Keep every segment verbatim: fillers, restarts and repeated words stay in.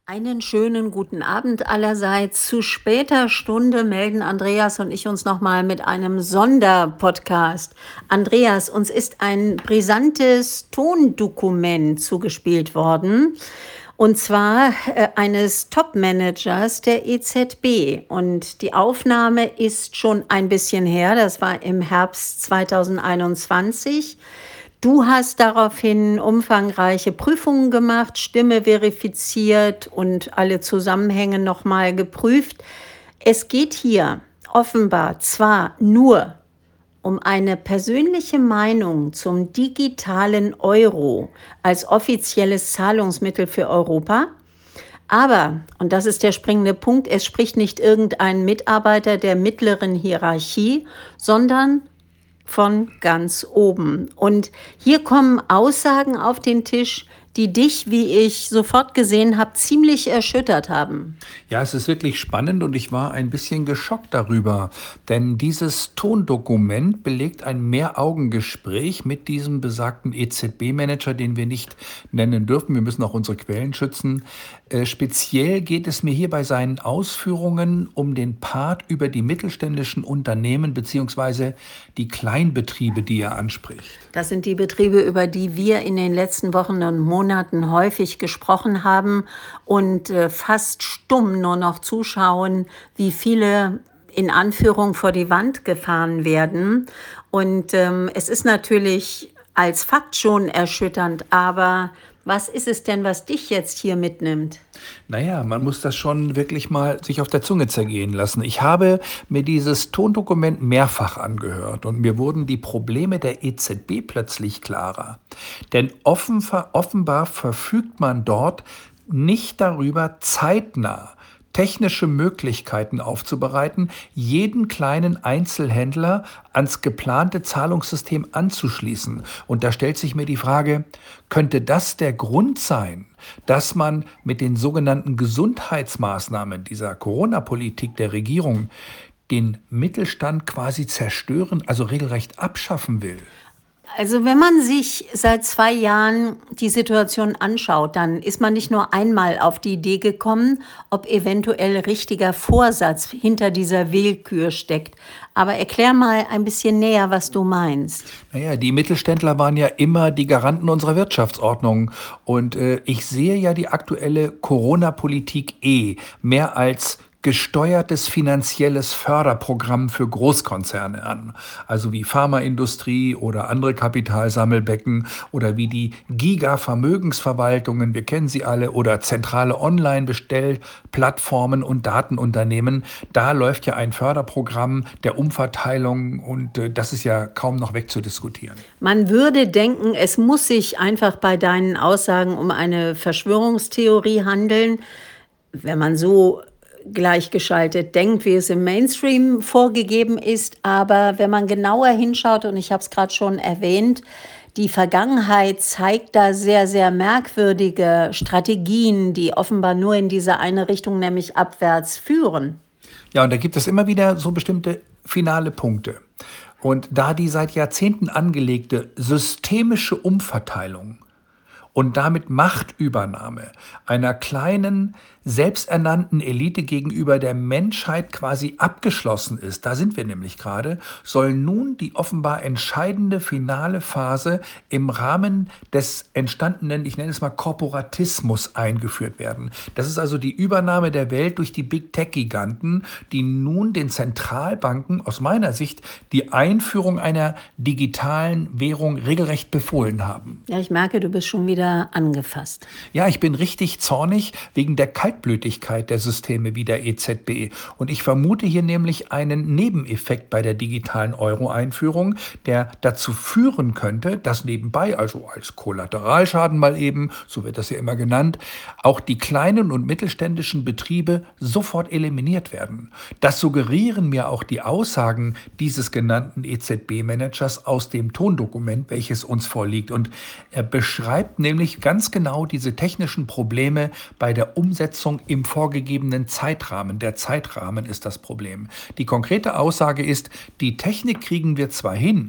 Einen schönen guten Abend allerseits. Zu später Stunde melden Andreas und ich uns nochmal mit einem Sonderpodcast. Andreas, uns ist ein brisantes Tondokument zugespielt worden, und zwar äh, eines Top-Managers der E Z B. Und die Aufnahme ist schon ein bisschen her, das war im Herbst zweitausendeinundzwanzig. Du hast daraufhin umfangreiche Prüfungen gemacht, Stimme verifiziert und alle Zusammenhänge nochmal geprüft. Es geht hier offenbar zwar nur um eine persönliche Meinung zum digitalen Euro als offizielles Zahlungsmittel für Europa, aber, und das ist der springende Punkt, es spricht nicht irgendein Mitarbeiter der mittleren Hierarchie, sondern von ganz oben. Und hier kommen Aussagen auf den Tisch, die dich, wie ich sofort gesehen habe, ziemlich erschüttert haben. Ja, es ist wirklich spannend und ich war ein bisschen geschockt darüber, denn dieses Tondokument belegt ein Mehraugengespräch mit diesem besagten E Z B-Manager, den wir nicht nennen dürfen. Wir müssen auch unsere Quellen schützen. Äh, speziell geht es mir hier bei seinen Ausführungen um den Part über die mittelständischen Unternehmen beziehungsweise die Kleinbetriebe, die er anspricht. Das sind die Betriebe, über die wir in den letzten Wochen und Monaten häufig gesprochen haben und äh, fast stumm nur noch zuschauen, wie viele in Anführung vor die Wand gefahren werden. Und ähm, es ist natürlich als Fakt schon erschütternd, aber was ist es denn, was dich jetzt hier mitnimmt? Naja, man muss das schon wirklich mal sich auf der Zunge zergehen lassen. Ich habe mir dieses Tondokument mehrfach angehört und mir wurden die Probleme der E Z B plötzlich klarer. Denn offen, offenbar verfügt man dort nicht darüber, zeitnah technische Möglichkeiten aufzubereiten, jeden kleinen Einzelhändler ans geplante Zahlungssystem anzuschließen. Und da stellt sich mir die Frage, könnte das der Grund sein, dass man mit den sogenannten Gesundheitsmaßnahmen dieser Corona-Politik der Regierung den Mittelstand quasi zerstören, also regelrecht abschaffen will? Also wenn man sich seit zwei Jahren die Situation anschaut, dann ist man nicht nur einmal auf die Idee gekommen, ob eventuell richtiger Vorsatz hinter dieser Willkür steckt. Aber erklär mal ein bisschen näher, was du meinst. Naja, die Mittelständler waren ja immer die Garanten unserer Wirtschaftsordnung. Und äh, ich sehe ja die aktuelle Corona-Politik eh mehr als gesteuertes finanzielles Förderprogramm für Großkonzerne an. Also wie Pharmaindustrie oder andere Kapitalsammelbecken oder wie die Giga-Vermögensverwaltungen, wir kennen sie alle, oder zentrale Online-Bestellplattformen und Datenunternehmen. Da läuft ja ein Förderprogramm der Umverteilung und äh, das ist ja kaum noch wegzudiskutieren. Man würde denken, es muss sich einfach bei deinen Aussagen um eine Verschwörungstheorie handeln, wenn man so gleichgeschaltet denkt, wie es im Mainstream vorgegeben ist. Aber wenn man genauer hinschaut, und ich habe es gerade schon erwähnt, die Vergangenheit zeigt da sehr, sehr merkwürdige Strategien, die offenbar nur in diese eine Richtung, nämlich abwärts, führen. Ja, und da gibt es immer wieder so bestimmte finale Punkte. Und da die seit Jahrzehnten angelegte systemische Umverteilung und damit Machtübernahme einer kleinen, selbsternannten Elite gegenüber der Menschheit quasi abgeschlossen ist, da sind wir nämlich gerade, soll nun die offenbar entscheidende finale Phase im Rahmen des entstandenen, ich nenne es mal Korporatismus, eingeführt werden. Das ist also die Übernahme der Welt durch die Big Tech-Giganten, die nun den Zentralbanken aus meiner Sicht die Einführung einer digitalen Währung regelrecht befohlen haben. Ja, ich merke, du bist schon wieder angefasst. Ja, ich bin richtig zornig wegen der Kaltblütigkeit der Systeme wie der E Z B. Und ich vermute hier nämlich einen Nebeneffekt bei der digitalen Euro-Einführung, der dazu führen könnte, dass nebenbei, also als Kollateralschaden mal eben, so wird das ja immer genannt, auch die kleinen und mittelständischen Betriebe sofort eliminiert werden. Das suggerieren mir auch die Aussagen dieses genannten E Z B-Managers aus dem Tondokument, welches uns vorliegt. Und er beschreibt nämlich ganz genau diese technischen Probleme bei der Umsetzung im vorgegebenen Zeitrahmen. Der Zeitrahmen ist das Problem. Die konkrete Aussage ist, die Technik kriegen wir zwar hin,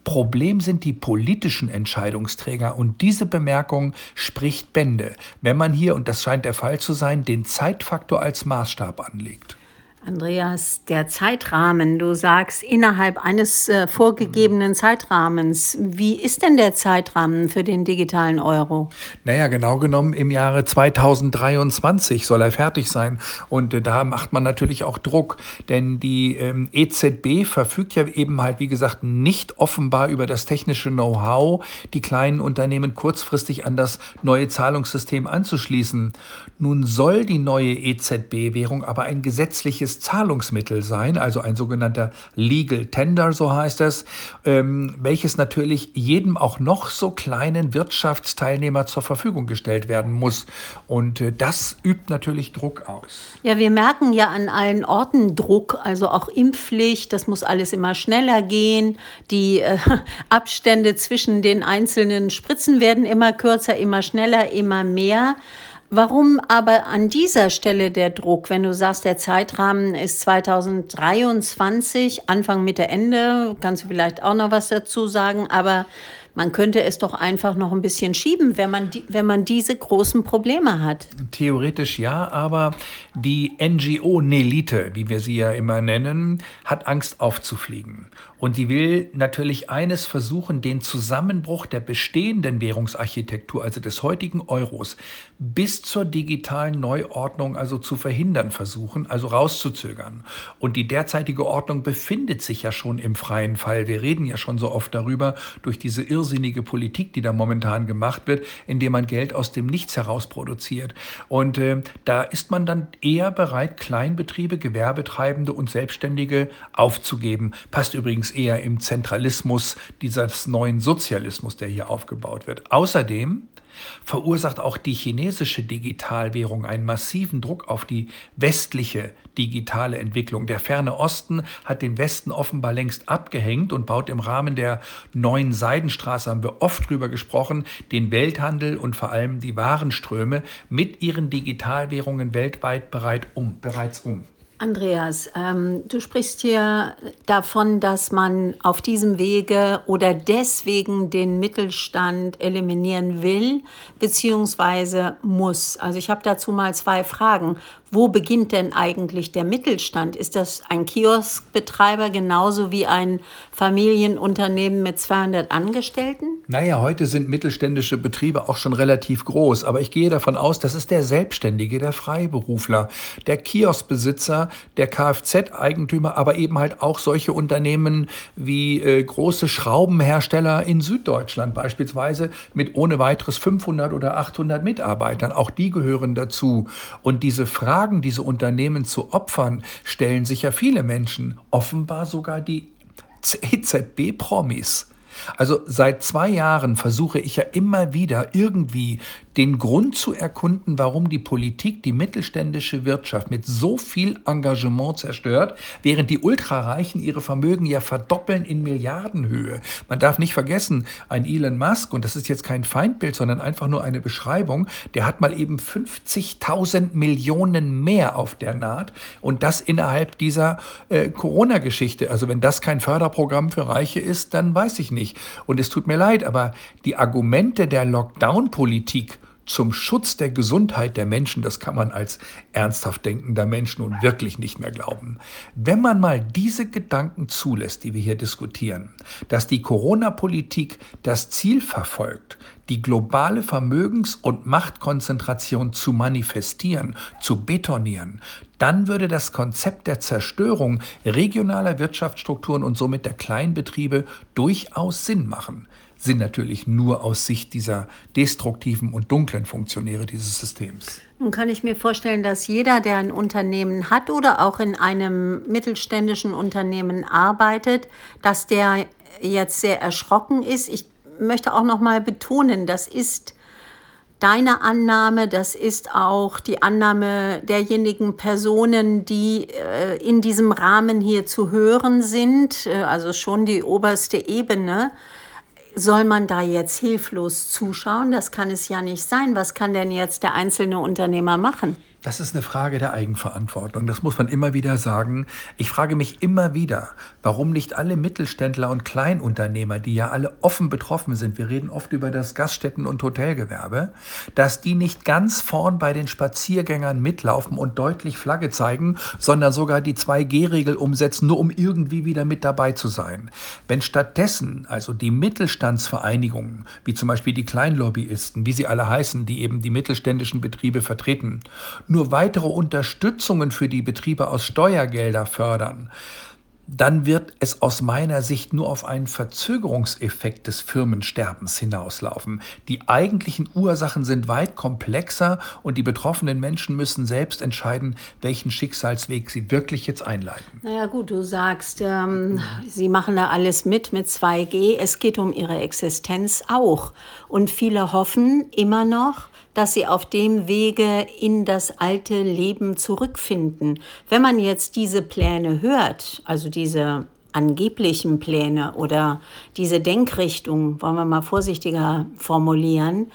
Problem sind die politischen Entscheidungsträger und diese Bemerkung spricht Bände, wenn man hier, und das scheint der Fall zu sein, den Zeitfaktor als Maßstab anlegt. Andreas, der Zeitrahmen, du sagst innerhalb eines äh, vorgegebenen Zeitrahmens. Wie ist denn der Zeitrahmen für den digitalen Euro? Naja, genau genommen im Jahre zweitausenddreiundzwanzig soll er fertig sein. Und äh, da macht man natürlich auch Druck, denn die ähm, E Z B verfügt ja eben halt, wie gesagt, nicht offenbar über das technische Know-how, die kleinen Unternehmen kurzfristig an das neue Zahlungssystem anzuschließen. Nun soll die neue E Z B-Währung aber ein gesetzliches Zahlungsmittel sein, also ein sogenannter Legal Tender, so heißt es, ähm, welches natürlich jedem auch noch so kleinen Wirtschaftsteilnehmer zur Verfügung gestellt werden muss. Und äh, das übt natürlich Druck aus. Ja, wir merken ja an allen Orten Druck, also auch Impfpflicht, das muss alles immer schneller gehen. Die äh, Abstände zwischen den einzelnen Spritzen werden immer kürzer, immer schneller, immer mehr. Warum aber an dieser Stelle der Druck, wenn du sagst, der Zeitrahmen ist zweitausenddreiundzwanzig, Anfang, Mitte, Ende, kannst du vielleicht auch noch was dazu sagen, aber man könnte es doch einfach noch ein bisschen schieben, wenn man, die, wenn man diese großen Probleme hat. Theoretisch ja, aber die N G O-Nelite, wie wir sie ja immer nennen, hat Angst aufzufliegen. Und die will natürlich eines versuchen, den Zusammenbruch der bestehenden Währungsarchitektur, also des heutigen Euros, bis zur digitalen Neuordnung also zu verhindern versuchen, also rauszuzögern. Und die derzeitige Ordnung befindet sich ja schon im freien Fall. Wir reden ja schon so oft darüber, durch diese irrsinnige Politik, die da momentan gemacht wird, indem man Geld aus dem Nichts heraus produziert. Und äh, da ist man dann eher bereit, Kleinbetriebe, Gewerbetreibende und Selbstständige aufzugeben. Passt übrigens eher im Zentralismus dieses neuen Sozialismus, der hier aufgebaut wird. Außerdem verursacht auch die chinesische Digitalwährung einen massiven Druck auf die westliche digitale Entwicklung. Der Ferne Osten hat den Westen offenbar längst abgehängt und baut im Rahmen der neuen Seidenstraße, haben wir oft drüber gesprochen, den Welthandel und vor allem die Warenströme mit ihren Digitalwährungen weltweit bereit um, bereits um. Andreas, ähm, du sprichst hier davon, dass man auf diesem Wege oder deswegen den Mittelstand eliminieren will, beziehungsweise muss. Also ich habe dazu mal zwei Fragen. Wo beginnt denn eigentlich der Mittelstand? Ist das ein Kioskbetreiber genauso wie ein Familienunternehmen mit zweihundert Angestellten? Naja, heute sind mittelständische Betriebe auch schon relativ groß, aber ich gehe davon aus, das ist der Selbstständige, der Freiberufler, der Kioskbesitzer, der Kfz-Eigentümer, aber eben halt auch solche Unternehmen wie äh, große Schraubenhersteller in Süddeutschland beispielsweise mit ohne weiteres fünfhundert oder achthundert Mitarbeitern. Auch die gehören dazu. Und diese Fragen, diese Unternehmen zu opfern, stellen sich ja viele Menschen, offenbar sogar die E Z B-Promis. Also seit zwei Jahren versuche ich ja immer wieder irgendwie den Grund zu erkunden, warum die Politik die mittelständische Wirtschaft mit so viel Engagement zerstört, während die Ultrareichen ihre Vermögen ja verdoppeln in Milliardenhöhe. Man darf nicht vergessen, ein Elon Musk, und das ist jetzt kein Feindbild, sondern einfach nur eine Beschreibung, der hat mal eben fünfzigtausend Millionen mehr auf der Naht und das innerhalb dieser äh, Corona-Geschichte. Also wenn das kein Förderprogramm für Reiche ist, dann weiß ich nicht. Und es tut mir leid, aber die Argumente der Lockdown-Politik zum Schutz der Gesundheit der Menschen, das kann man als ernsthaft denkender Mensch nun wirklich nicht mehr glauben. Wenn man mal diese Gedanken zulässt, die wir hier diskutieren, dass die Corona-Politik das Ziel verfolgt, die globale Vermögens- und Machtkonzentration zu manifestieren, zu betonieren, dann würde das Konzept der Zerstörung regionaler Wirtschaftsstrukturen und somit der Kleinbetriebe durchaus Sinn machen. Sinn natürlich nur aus Sicht dieser destruktiven und dunklen Funktionäre dieses Systems. Nun kann ich mir vorstellen, dass jeder, der ein Unternehmen hat oder auch in einem mittelständischen Unternehmen arbeitet, dass der jetzt sehr erschrocken ist. Ich möchte auch noch mal betonen, das ist deine Annahme, das ist auch die Annahme derjenigen Personen, die äh, in diesem Rahmen hier zu hören sind, äh, also schon die oberste Ebene. Soll man da jetzt hilflos zuschauen? Das kann es ja nicht sein. Was kann denn jetzt der einzelne Unternehmer machen? Das ist eine Frage der Eigenverantwortung. Das muss man immer wieder sagen. Ich frage mich immer wieder, warum nicht alle Mittelständler und Kleinunternehmer, die ja alle offen betroffen sind, wir reden oft über das Gaststätten- und Hotelgewerbe, dass die nicht ganz vorn bei den Spaziergängern mitlaufen und deutlich Flagge zeigen, sondern sogar die zwei G Regel umsetzen, nur um irgendwie wieder mit dabei zu sein. Wenn stattdessen also die Mittelstandsvereinigungen, wie zum Beispiel die Kleinlobbyisten, wie sie alle heißen, die eben die mittelständischen Betriebe vertreten, nur weitere Unterstützungen für die Betriebe aus Steuergelder fördern, dann wird es aus meiner Sicht nur auf einen Verzögerungseffekt des Firmensterbens hinauslaufen. Die eigentlichen Ursachen sind weit komplexer und die betroffenen Menschen müssen selbst entscheiden, welchen Schicksalsweg sie wirklich jetzt einleiten. Naja gut, du sagst, ähm, sie machen da alles mit mit zwei G. Es geht um ihre Existenz auch. Und viele hoffen immer noch, dass sie auf dem Wege in das alte Leben zurückfinden. Wenn man jetzt diese Pläne hört, also diese angeblichen Pläne oder diese Denkrichtung, wollen wir mal vorsichtiger formulieren,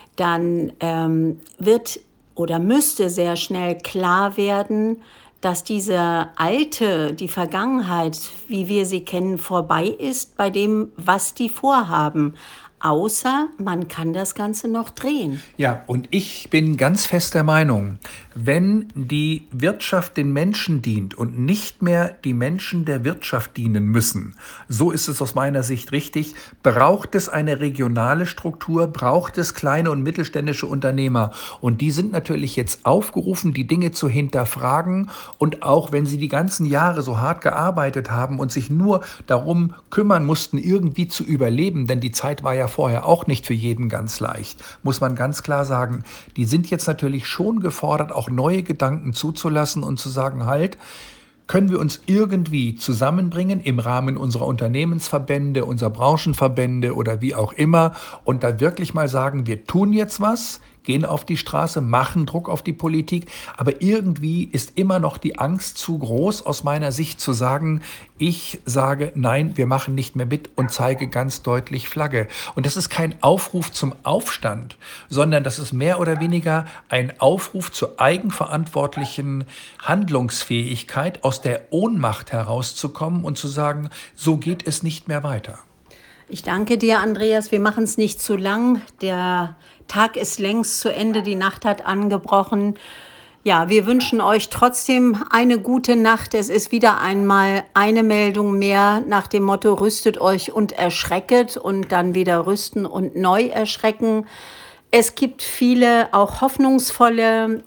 dann ähm, wird oder müsste sehr schnell klar werden, dass diese alte, die Vergangenheit, wie wir sie kennen, vorbei ist bei dem, was die vorhaben. Außer man kann das Ganze noch drehen. Ja, und ich bin ganz fest der Meinung, wenn die Wirtschaft den Menschen dient und nicht mehr die Menschen der Wirtschaft dienen müssen, so ist es aus meiner Sicht richtig, braucht es eine regionale Struktur, braucht es kleine und mittelständische Unternehmer. Und die sind natürlich jetzt aufgerufen, die Dinge zu hinterfragen. Und auch wenn sie die ganzen Jahre so hart gearbeitet haben und sich nur darum kümmern mussten, irgendwie zu überleben, denn die Zeit war ja vorher auch nicht für jeden ganz leicht, muss man ganz klar sagen, die sind jetzt natürlich schon gefordert, auch neue Gedanken zuzulassen und zu sagen, halt, können wir uns irgendwie zusammenbringen im Rahmen unserer Unternehmensverbände, unserer Branchenverbände oder wie auch immer und da wirklich mal sagen, wir tun jetzt was, gehen auf die Straße, machen Druck auf die Politik, aber irgendwie ist immer noch die Angst zu groß aus meiner Sicht zu sagen, ich sage, nein, wir machen nicht mehr mit und zeige ganz deutlich Flagge. Und das ist kein Aufruf zum Aufstand, sondern das ist mehr oder weniger ein Aufruf zur eigenverantwortlichen Handlungsfähigkeit, aus der Ohnmacht herauszukommen und zu sagen, so geht es nicht mehr weiter. Ich danke dir, Andreas. Wir machen es nicht zu lang. Der Tag ist längst zu Ende, die Nacht hat angebrochen. Ja, wir wünschen euch trotzdem eine gute Nacht. Es ist wieder einmal eine Meldung mehr nach dem Motto, rüstet euch und erschrecket und dann wieder rüsten und neu erschrecken. Es gibt viele auch hoffnungsvolle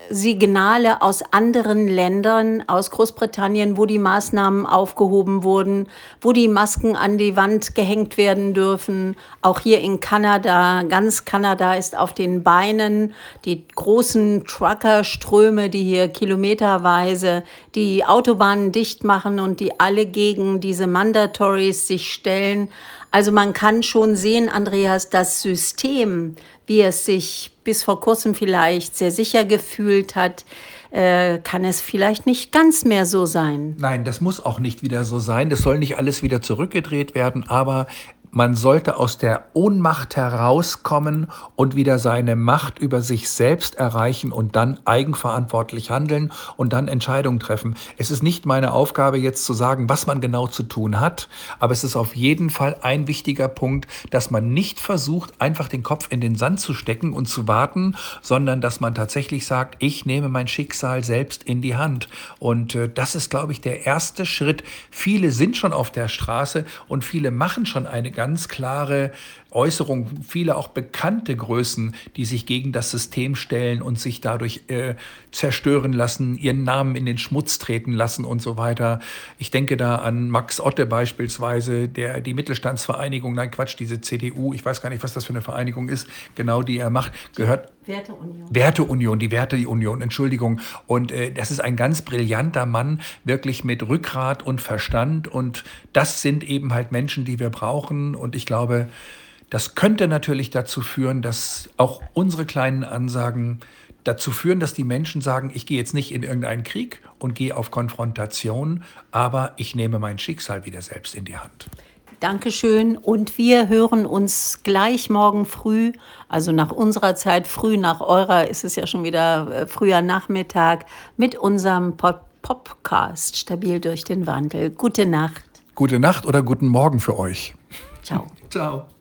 Signale aus anderen Ländern, aus Großbritannien, wo die Maßnahmen aufgehoben wurden, wo die Masken an die Wand gehängt werden dürfen. Auch hier in Kanada, ganz Kanada ist auf den Beinen. Die großen Truckerströme, die hier kilometerweise die Autobahnen dicht machen und die alle gegen diese Mandatories sich stellen. Also man kann schon sehen, Andreas, das System, wie es sich bis vor kurzem vielleicht sehr sicher gefühlt hat, äh, kann es vielleicht nicht ganz mehr so sein. Nein, das muss auch nicht wieder so sein. Das soll nicht alles wieder zurückgedreht werden, aber man sollte aus der Ohnmacht herauskommen und wieder seine Macht über sich selbst erreichen und dann eigenverantwortlich handeln und dann Entscheidungen treffen. Es ist nicht meine Aufgabe, jetzt zu sagen, was man genau zu tun hat, aber es ist auf jeden Fall ein wichtiger Punkt, dass man nicht versucht, einfach den Kopf in den Sand zu stecken und zu warten, sondern dass man tatsächlich sagt, ich nehme mein Schicksal selbst in die Hand. Und äh, das ist, glaube ich, der erste Schritt. Viele sind schon auf der Straße und viele machen schon eine ganz klare Äußerung, viele auch bekannte Größen, die sich gegen das System stellen und sich dadurch äh, zerstören lassen, ihren Namen in den Schmutz treten lassen und so weiter. Ich denke da an Max Otte beispielsweise, der die Mittelstandsvereinigung, nein Quatsch, diese C D U, ich weiß gar nicht, was das für eine Vereinigung ist, genau die er macht, gehört Werteunion. Werteunion, die Werteunion, Entschuldigung. Und äh, das ist ein ganz brillanter Mann, wirklich mit Rückgrat und Verstand. Und das sind eben halt Menschen, die wir brauchen. Und ich glaube, das könnte natürlich dazu führen, dass auch unsere kleinen Ansagen dazu führen, dass die Menschen sagen, ich gehe jetzt nicht in irgendeinen Krieg und gehe auf Konfrontation, aber ich nehme mein Schicksal wieder selbst in die Hand. Dankeschön. Und wir hören uns gleich morgen früh, also nach unserer Zeit, früh nach eurer, ist es ja schon wieder äh, früher Nachmittag, mit unserem Pod- Podcast Stabil durch den Wandel. Gute Nacht. Gute Nacht oder guten Morgen für euch. Ciao. Ciao.